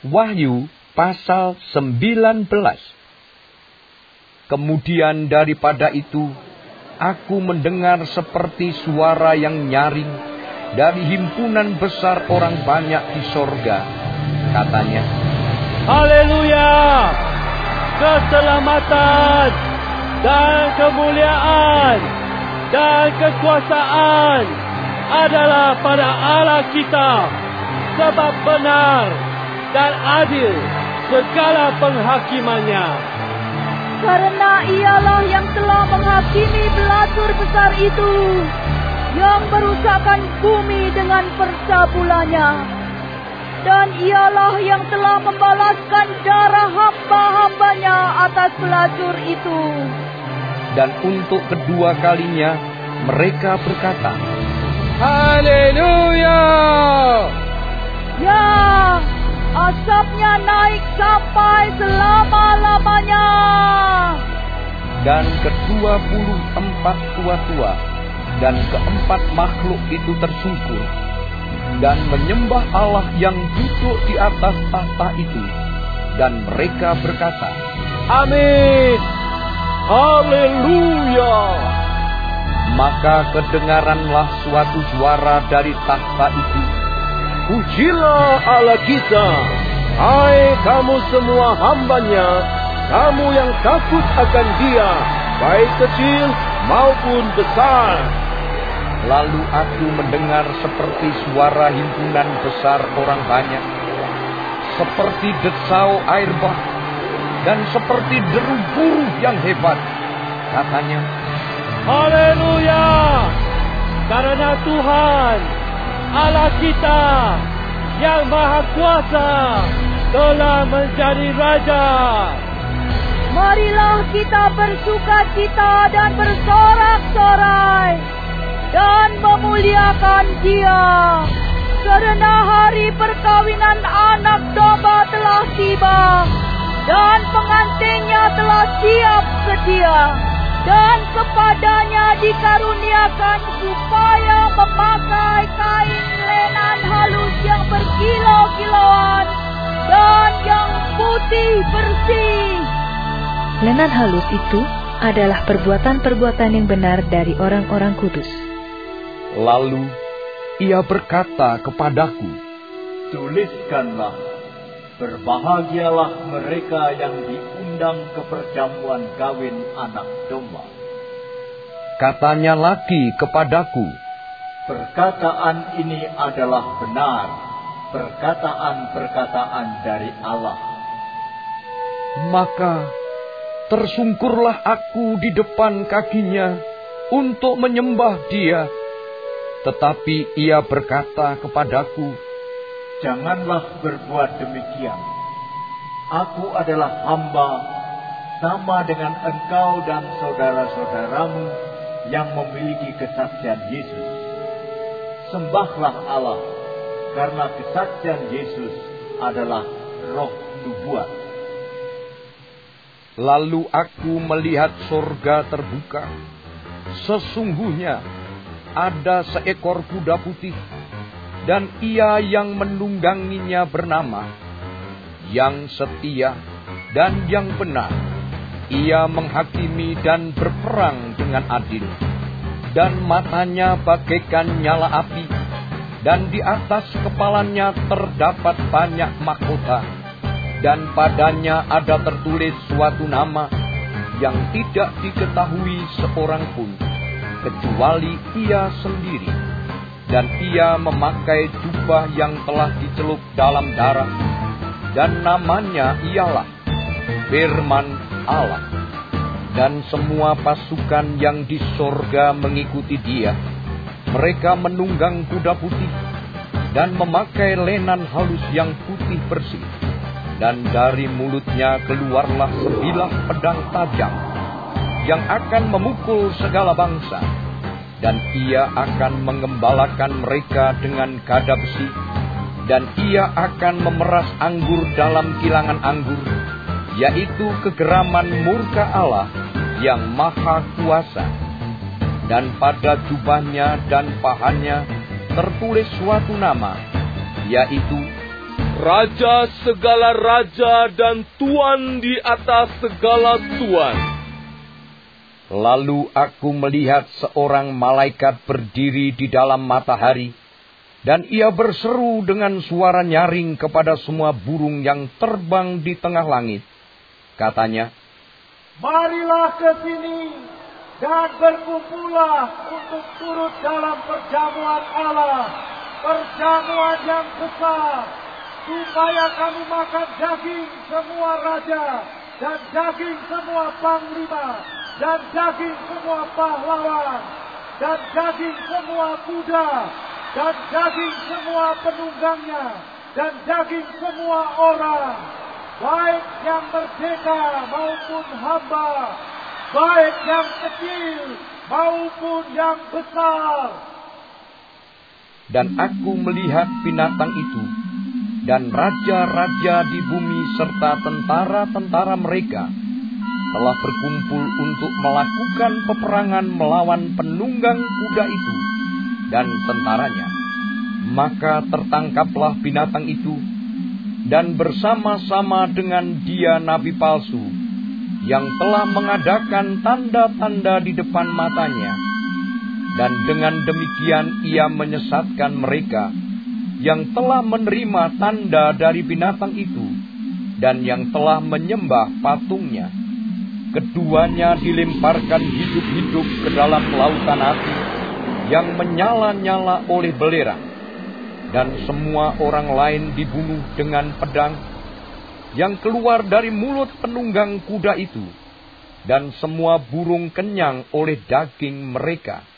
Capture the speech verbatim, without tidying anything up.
Wahyu pasal sembilan belas. Kemudian daripada itu, aku mendengar seperti suara yang nyaring dari himpunan besar orang banyak di sorga. Katanya, Haleluya! Keselamatan dan kemuliaan dan kekuasaan adalah pada Allah kita, sebab benar dan adil segala penghakimannya. Karena ialah yang telah menghakimi belacur besar itu, yang merusakkan bumi dengan percabulannya. Dan ialah yang telah membalaskan darah hamba-hambanya atas pelacur itu. Dan untuk kedua kalinya mereka berkata, Haleluya! Ya, asapnya naik sampai selama-lamanya. Dan kedua puluh empat tua-tua dan keempat makhluk itu tersungkur dan menyembah Allah yang duduk di atas tahta itu. Dan mereka berkata, Amin! Haleluya! Maka kedengaranlah suatu suara dari tahta itu, Pujilah Allah kita, hai kamu semua hambanya, kamu yang takut akan Dia, baik kecil maupun besar. Lalu aku mendengar seperti suara himpunan besar orang banyak, seperti desau air bah, dan seperti deru buruh yang hebat. Katanya, Haleluya! Karena Tuhan Allah kita yang Maha Kuasa telah menjadi Raja. Marilah kita bersukacita dan bersorak-sorai dan memuliakan Dia, karena hari perkawinan anak domba telah tiba dan pengantinnya telah siap sedia. Dan kepadanya dikaruniakan supaya memakai kain lenan halus yang berkilau-kilauan dan yang putih bersih. Lenan halus itu adalah perbuatan-perbuatan yang benar dari orang-orang kudus. Lalu ia berkata kepadaku, Tuliskanlah, berbahagialah mereka yang diundang ke perjamuan kawin anak domba. Katanya lagi kepadaku, Perkataan ini adalah benar, perkataan-perkataan dari Allah. Maka tersungkurlah aku di depan kakinya untuk menyembah Dia. Tetapi ia berkata kepadaku, Janganlah berbuat demikian. Aku adalah hamba, sama dengan engkau dan saudara-saudaramu yang memiliki kesaksian Yesus. Sembahlah Allah, karena kesaksian Yesus adalah roh nubuat. Lalu aku melihat sorga terbuka. Sesungguhnya ada seekor kuda putih, dan ia yang menungganginya bernama Yang Setia dan Yang Benar. Ia menghakimi dan berperang dengan adil, dan matanya bagaikan nyala api, dan di atas kepalanya terdapat banyak mahkota, dan padanya ada tertulis suatu nama yang tidak diketahui seorang pun, kecuali ia sendiri. Dan ia memakai jubah yang telah dicelup dalam darah, dan namanya ialah Firman Allah. Dan semua pasukan yang di sorga mengikuti Dia. Mereka menunggang kuda putih dan memakai lenan halus yang putih bersih. Dan dari mulutnya keluarlah sebilah pedang tajam yang akan memukul segala bangsa. Dan ia akan mengembalakan mereka dengan gada besi, dan ia akan memeras anggur dalam kilangan anggur, yaitu kegeraman murka Allah yang maha kuasa. Dan pada jubahnya dan pahanya tertulis suatu nama, yaitu Raja segala raja dan tuan di atas segala tuan. Lalu aku melihat seorang malaikat berdiri di dalam matahari, dan ia berseru dengan suara nyaring kepada semua burung yang terbang di tengah langit. Katanya, marilah ke sini dan berkumpullah untuk turut dalam perjamuan Allah, perjamuan yang besar, supaya kamu makan daging semua raja, dan daging semua panglima, dan daging semua pahlawan, dan daging semua kuda, dan daging semua penunggangnya, dan daging semua orang, baik yang merdeka maupun hamba, baik yang kecil maupun yang besar. Dan aku melihat binatang itu, dan raja-raja di bumi serta tentara-tentara mereka telah berkumpul untuk melakukan peperangan melawan penunggang kuda itu dan tentaranya. Maka tertangkaplah binatang itu, dan bersama-sama dengan dia nabi palsu, yang telah mengadakan tanda-tanda di depan matanya. Dan dengan demikian ia menyesatkan mereka yang telah menerima tanda dari binatang itu, dan yang telah menyembah patungnya. Keduanya dilemparkan hidup-hidup ke dalam lautan api yang menyala-nyala oleh belerang. Dan semua orang lain dibunuh dengan pedang yang keluar dari mulut penunggang kuda itu, dan semua burung kenyang oleh daging mereka.